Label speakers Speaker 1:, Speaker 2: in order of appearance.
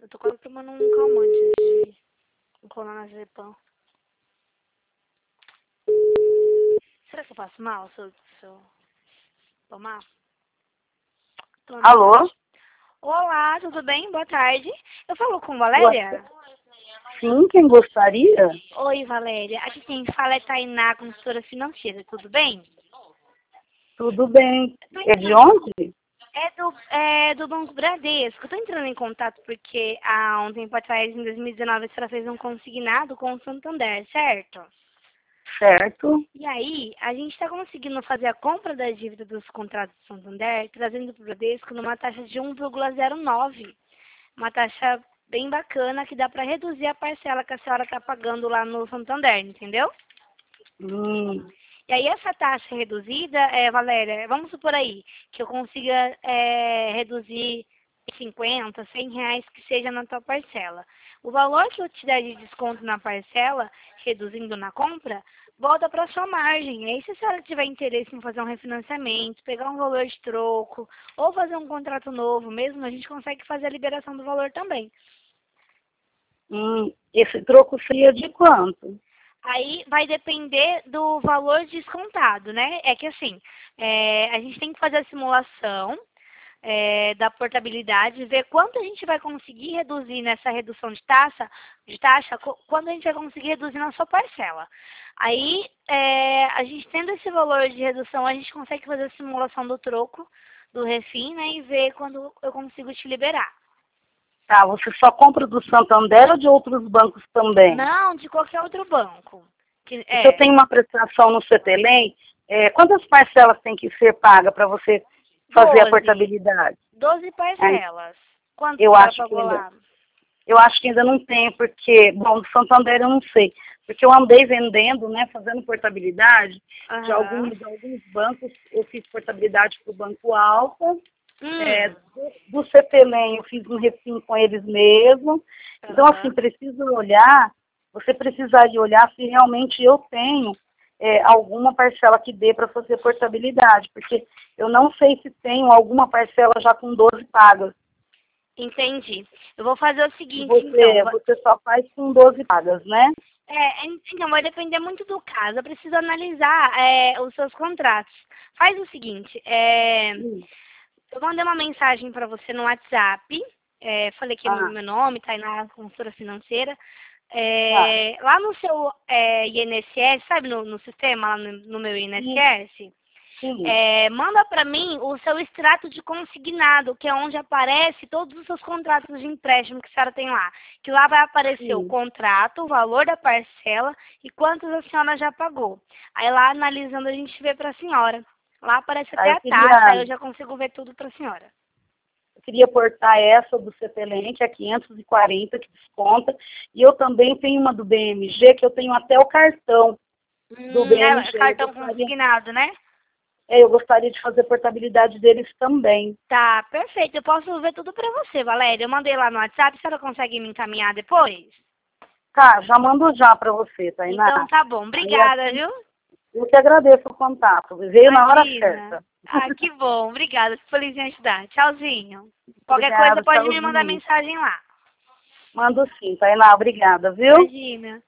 Speaker 1: Eu tô quase tomando um calmante de clonazepam. Será que eu passo mal se eu tomar?
Speaker 2: Alô?
Speaker 1: Olá, tudo bem? Boa tarde. Eu falo com Valéria?
Speaker 2: Sim, quem gostaria?
Speaker 1: Oi, Valéria. Aqui quem fala é Tainá, consultora financeira. Tudo bem?
Speaker 2: Tudo bem. É de onde?
Speaker 1: É do Banco Bradesco. Eu tô entrando em contato porque há um tempo atrás, em 2019, a senhora fez um consignado com o Santander, certo?
Speaker 2: Certo.
Speaker 1: E aí, a gente está conseguindo fazer a compra da dívida dos contratos do Santander, trazendo para o Bradesco numa taxa de 1,09. Uma taxa bem bacana que dá para reduzir a parcela que a senhora está pagando lá no Santander, entendeu?
Speaker 2: Hum,
Speaker 1: E aí, essa taxa reduzida, Valéria, vamos supor aí que eu consiga reduzir 50, 100 reais que seja na tua parcela. O valor que eu te der de desconto na parcela, reduzindo na compra, volta para sua margem. Aí, se a senhora tiver interesse em fazer um refinanciamento, pegar um valor de troco, ou fazer um contrato novo mesmo, a gente consegue fazer a liberação do valor também.
Speaker 2: esse troco seria de quanto?
Speaker 1: Aí vai depender do valor descontado, né? É que assim, a gente tem que fazer a simulação da portabilidade, ver quanto a gente vai conseguir reduzir nessa redução de taxa, quando a gente vai conseguir reduzir na sua parcela. Aí, a gente tendo esse valor de redução, a gente consegue fazer a simulação do troco, do refim, né? E ver quando eu consigo te liberar.
Speaker 2: Tá, você só compra do Santander ou de outros bancos também?
Speaker 1: Não, de qualquer outro banco.
Speaker 2: Se eu tenho uma prestação no CETELEM, quantas parcelas tem que ser paga para você fazer a
Speaker 1: 12.
Speaker 2: portabilidade?
Speaker 1: 12 parcelas. Quanto
Speaker 2: Eu
Speaker 1: a senhora
Speaker 2: acho que
Speaker 1: pagou
Speaker 2: ainda,
Speaker 1: lá?
Speaker 2: eu acho que ainda não tem, porque, bom, do Santander eu não sei, porque eu andei vendendo, né, fazendo portabilidade de
Speaker 1: Aham.
Speaker 2: alguns bancos, eu fiz portabilidade para o Banco Alfa,
Speaker 1: Hum.
Speaker 2: do CETELEM eu fiz um refim com eles mesmo. Então, assim,
Speaker 1: Aham.
Speaker 2: você precisaria olhar se realmente eu tenho alguma parcela que dê para fazer portabilidade, porque eu não sei se tenho alguma parcela já com 12 pagas.
Speaker 1: Entendi. Eu vou fazer o seguinte, então.
Speaker 2: Você só faz com 12 pagas, né?
Speaker 1: Então, vai depender muito do caso. Eu preciso analisar os seus contratos. Faz o seguinte,
Speaker 2: Hum.
Speaker 1: eu mandei uma mensagem para você no WhatsApp. Falei que
Speaker 2: Ah,
Speaker 1: meu nome está aí na consultora financeira.
Speaker 2: tá.
Speaker 1: Lá no seu INSS, sabe, no sistema, lá no meu
Speaker 2: Sim,
Speaker 1: INSS,
Speaker 2: sim.
Speaker 1: manda para mim o seu extrato de consignado, que é onde aparece todos os seus contratos de empréstimo que a senhora tem lá. Que lá vai aparecer o
Speaker 2: Sim.
Speaker 1: contrato, o valor da parcela e quantos a senhora já pagou. Aí lá, analisando, a gente vê para a senhora. Lá aparece
Speaker 2: Aí
Speaker 1: até a taxa, aí eu já consigo ver tudo para a senhora.
Speaker 2: eu queria portar essa do CETELEM, que é 540, que desconta. E eu também tenho uma do BMG, que eu tenho até o cartão do
Speaker 1: É
Speaker 2: BMG.
Speaker 1: cartão consignado, né?
Speaker 2: Eu gostaria de fazer portabilidade deles também.
Speaker 1: Tá, perfeito. Eu posso ver tudo pra você, Valéria. Eu mandei lá no WhatsApp, a senhora consegue me encaminhar depois?
Speaker 2: Tá, já mando já para você, Tainá.
Speaker 1: Então tá bom.
Speaker 2: Aí
Speaker 1: Obrigada,
Speaker 2: assim,
Speaker 1: viu?
Speaker 2: eu que agradeço o contato. Veio na hora
Speaker 1: Imagina.
Speaker 2: certa.
Speaker 1: Ah, que bom. Obrigada. Fico feliz em ajudar. Tchauzinho. Qualquer coisa
Speaker 2: Obrigada,
Speaker 1: pode me mandar
Speaker 2: tchauzinho.
Speaker 1: mensagem lá.
Speaker 2: Mando sim, Tainá. Obrigada, viu?
Speaker 1: Imagina.